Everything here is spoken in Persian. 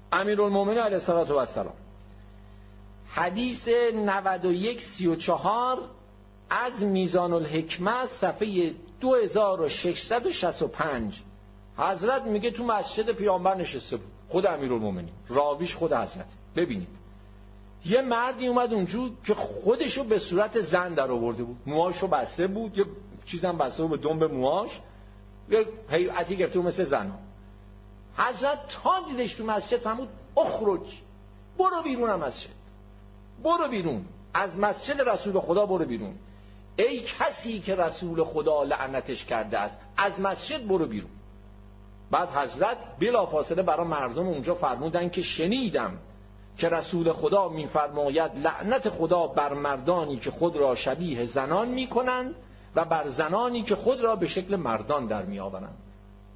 امیرالمومنین علیه السلام. حدیث 9134 از میزان الحکمه صفحه 2665. حضرت میگه تو مسجد پیامبر نشسته بود، خود امیرالمومنین، راویش خود حضرت. ببینید یه مردی اومد اونجا که خودشو به صورت زن در آورده بود، موهاشو بسته بود، یه چیزم بسته بود به دنب موهاش، یه هیئتی گرفته مثل زنها. حضرت تا دیدش تو مسجد فرمود اخرج، برو بیرون از مسجد، برو بیرون از مسجد رسول خدا، برو بیرون. ای کسی که رسول خدا لعنتش کرده است، از مسجد برو بیرون. بعد حضرت بلافاصله برای مردم اونجا فرمودن که شنیدم که رسول خدا میفرماید لعنت خدا بر مردانی که خود را شبیه زنان میکنند و بر زنانی که خود را به شکل مردان در میآورند.